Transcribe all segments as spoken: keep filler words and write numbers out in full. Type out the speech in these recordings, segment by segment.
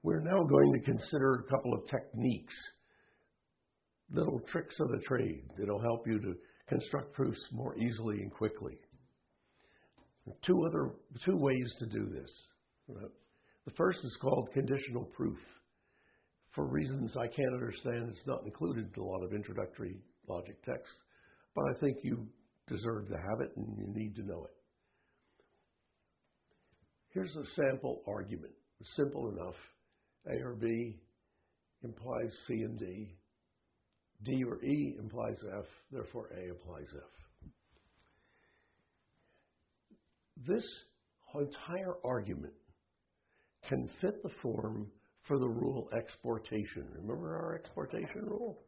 We're now going to consider a couple of techniques, little tricks of the trade that'll help you to construct proofs more easily and quickly. Two other two ways to do this. The first is called conditional proof. For reasons I can't understand, it's not included in a lot of introductory logic texts, but I think you deserve to have it and you need to know it. Here's a sample argument. It's simple enough. A or B implies C and D. D or E implies F, therefore A implies F. This entire argument can fit the form for the rule exportation. Remember our exportation rule?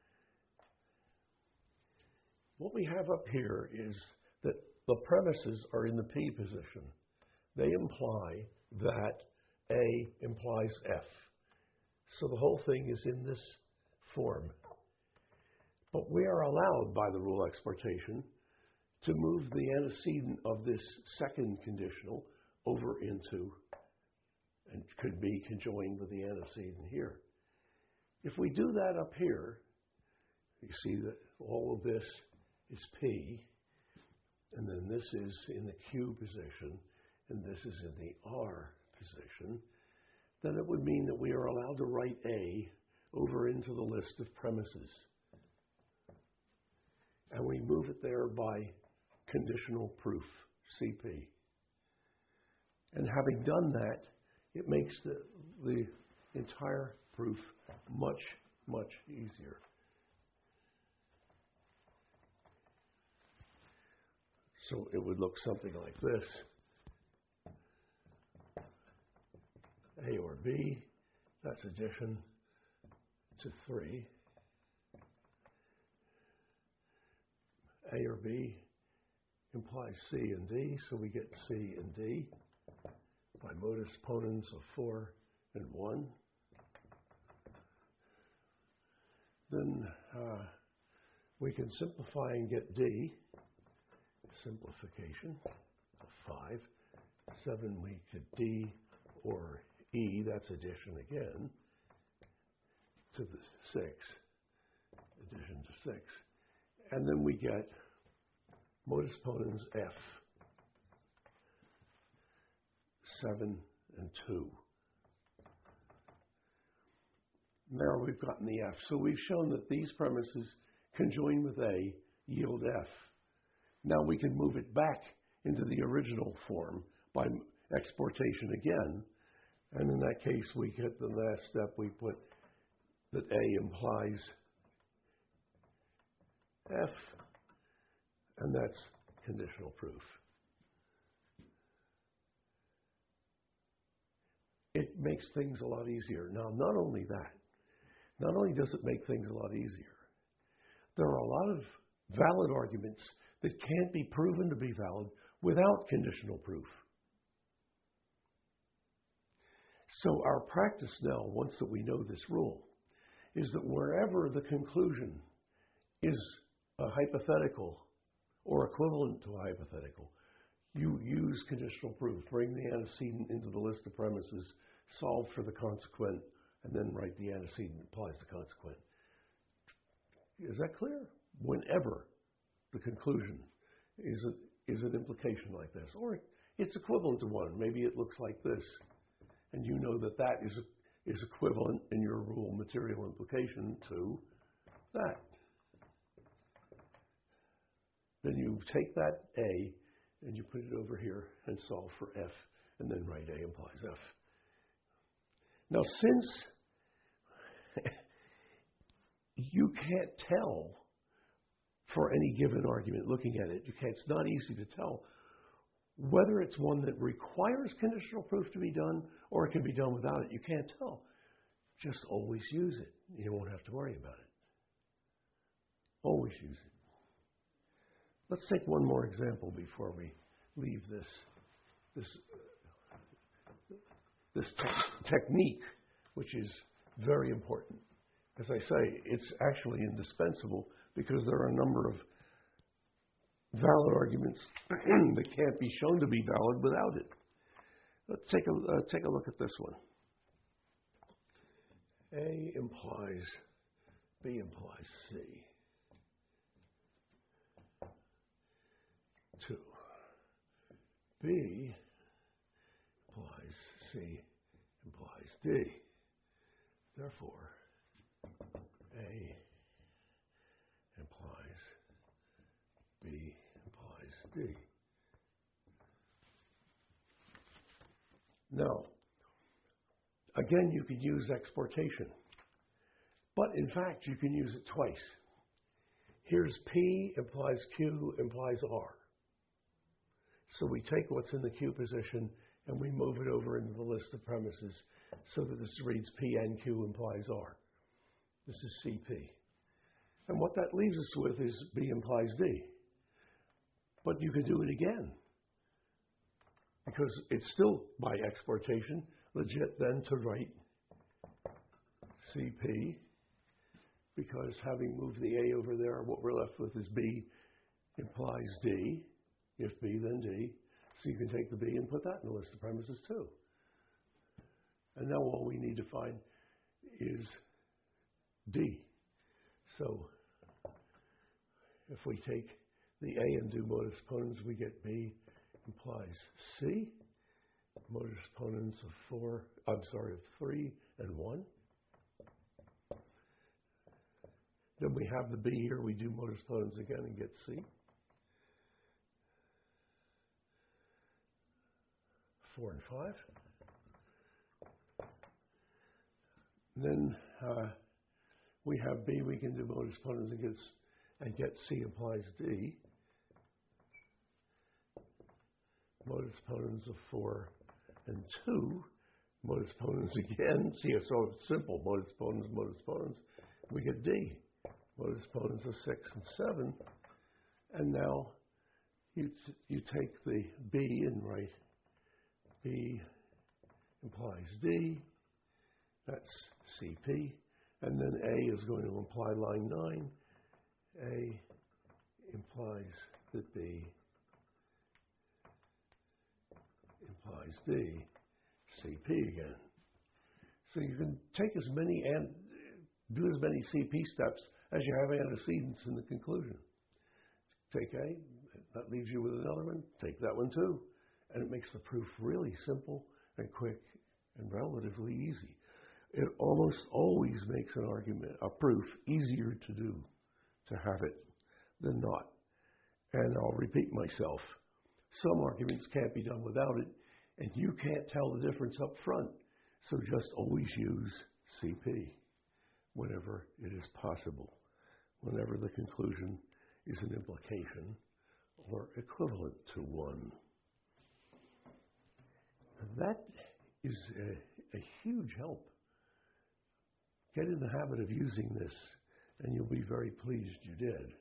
What we have up here is that the premises are in the P position. They imply that A implies F. So the whole thing is in this form. But we are allowed by the rule exportation to move the antecedent of this second conditional over into, and could be conjoined with the antecedent here. If we do that up here, you see that all of this is P, and then this is in the Q position, and this is in the R position, then it would mean that we are allowed to write A over into the list of premises. And we move it there by conditional proof, C P. And having done that, it makes the, the entire proof much, much easier. So it would look something like this. A or B, that's addition to three. A or B implies C and D, so we get C and D by modus ponens of four and one. Then uh, we can simplify and get D, simplification of five. seven, we get D or E, that's addition again, to the six, addition to six. And then we get modus ponens F, seven and two. Now we've gotten the F. So we've shown that these premises conjoined with A yield F. Now we can move it back into the original form by exportation again. And in that case, we get the last step, we put that A implies F, and that's conditional proof. It makes things a lot easier. Now, not only that, not only does it make things a lot easier, there are a lot of valid arguments that can't be proven to be valid without conditional proof. So our practice now, once that we know this rule, is that wherever the conclusion is a hypothetical or equivalent to a hypothetical, you use conditional proof. Bring the antecedent into the list of premises, solve for the consequent, and then write the antecedent implies the consequent. Is that clear? Whenever the conclusion is, a, is an implication like this, or it's equivalent to one. Maybe it looks like this, and you know that that is, is equivalent in your rule material implication to that. Then you take that A and you put it over here and solve for F, and then write A implies F. Now, since you can't tell for any given argument looking at it, you can't, it's not easy to tell whether it's one that requires conditional proof to be done or it can be done without it. You can't tell. Just always use it. You won't have to worry about it. Always use it. Let's take one more example before we leave this this this te- technique, which is very important. As I say, it's actually indispensable because there are a number of valid arguments that can't be shown to be valid without it. Let's take a uh, take a look at this one. A implies B implies C. Two. B implies C implies D. Therefore, A implies B implies D. Now, again, you could use exportation. But in fact, you can use it twice. Here's P implies Q implies R. So we take what's in the Q position and we move it over into the list of premises so that this reads P and Q implies R. This is C P. And what that leaves us with is B implies D. But you can do it again, because it's still by exportation legit then to write C P, because having moved the A over there, what we're left with is B implies D. If B, then D. So you can take the B and put that in the list of premises too. And now all we need to find is D. So if we take the A and do modus ponens, we get B implies C, modus ponens of four, I'm sorry, of three and one. Then we have the B here, we do modus ponens again and get C. Four and five. And then uh, we have B, we can do modus ponens and get, and get C implies D. Modus ponens of four and two. Modus ponens again. See, it's so simple. Modus ponens, modus ponens. We get D. Modus ponens of six and seven. And now you, t- you take the B and write B implies D. That's C P. And then A is going to imply line nine. A implies that B implies D. C P again. So you can take as many and do as many C P steps as you have antecedents in the conclusion. Take A, that leaves you with another one. Take that one too. And it makes the proof really simple and quick and relatively easy. It almost always makes an argument, a proof, easier to do, to have it, than not. And I'll repeat myself. Some arguments can't be done without it, and you can't tell the difference up front. So just always use C P whenever it is possible, whenever the conclusion is an implication or equivalent to one. That is a, a huge help. Get in the habit of using this, and you'll be very pleased you did.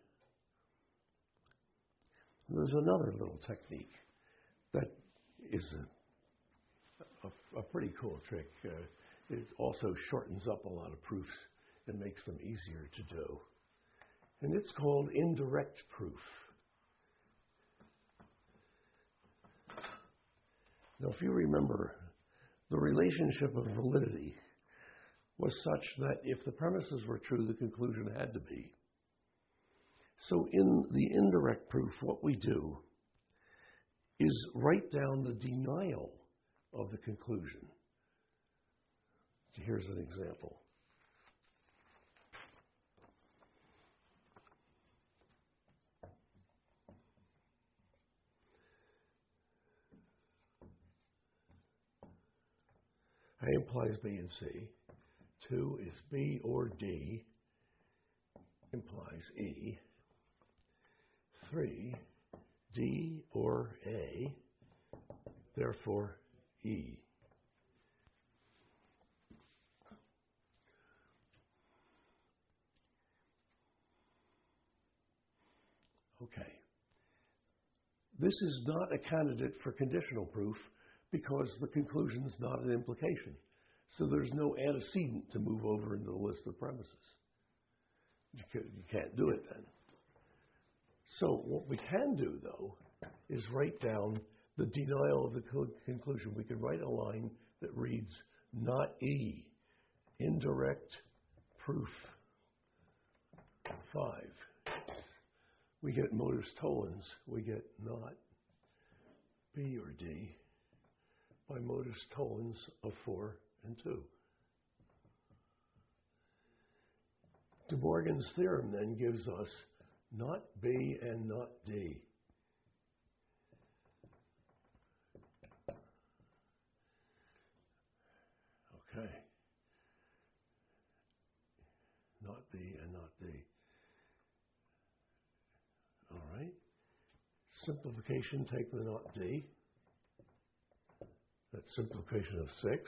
There's another little technique that is a, a, a pretty cool trick. Uh, it also shortens up a lot of proofs and makes them easier to do. And it's called indirect proof. Now, if you remember, the relationship of validity was such that if the premises were true, the conclusion had to be. So in the indirect proof, what we do is write down the denial of the conclusion. Here's an example. A implies B and C. Two is B or D implies E. Three, D or A, therefore E. Okay. This is not a candidate for conditional proof because the conclusion is not an implication. So there's no antecedent to move over into the list of premises. You can't do it then. So what we can do, though, is write down the denial of the conclusion. We can write a line that reads, not E indirect proof five. We get modus tollens. We get not B or D by modus tollens of four and two. De Morgan's theorem then gives us not B and not D. Okay. Not B and not D. All right. Simplification, take the not D. That's simplification of six.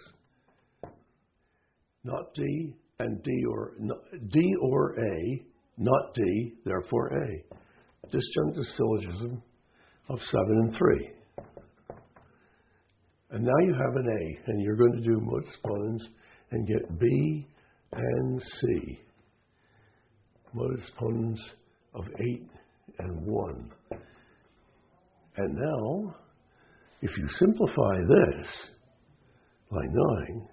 Not D and D or not, D or A, not D, therefore A. Disjunctive syllogism of seven and three. And now you have an A, and you're going to do modus ponens and get B and C. Modus ponens of eight and one. And now, if you simplify this, like nine,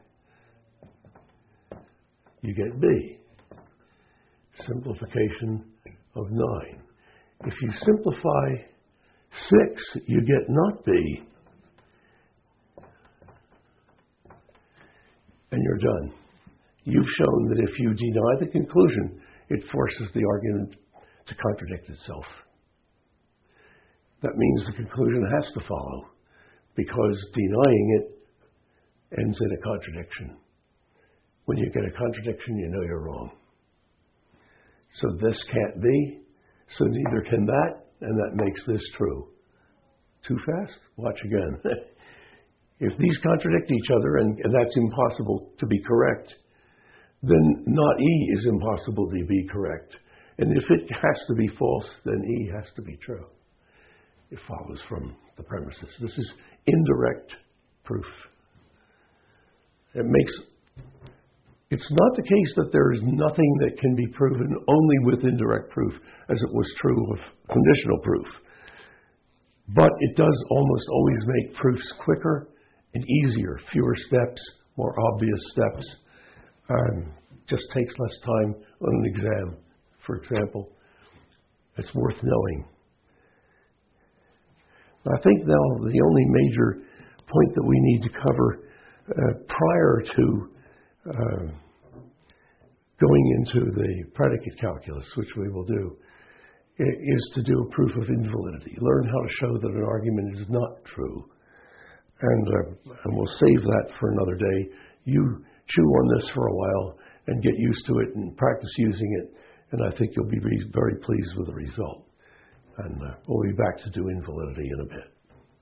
you get B. Simplification of nine. If you simplify six, you get not B. And you're done. You've shown that if you deny the conclusion, it forces the argument to contradict itself. That means the conclusion has to follow, because denying it ends in a contradiction. When you get a contradiction, you know you're wrong. So this can't be, so neither can that, and that makes this true. Too fast? Watch again. If these contradict each other, and, and that's impossible to be correct, then not E is impossible to be correct. And if it has to be false, then E has to be true. It follows from the premises. This is indirect proof. It makes, it's not the case that there is nothing that can be proven only with indirect proof, as it was true of conditional proof. But it does almost always make proofs quicker and easier, fewer steps, more obvious steps. Um, just takes less time on an exam, for example. It's worth knowing. I think now the only major point that we need to cover uh, prior to uh, going into the predicate calculus, which we will do, is to do a proof of invalidity. Learn how to show that an argument is not true. And, uh, and we'll save that for another day. You chew on this for a while and get used to it and practice using it, and I think you'll be very pleased with the result. And uh, we'll be back to do invalidity in a bit.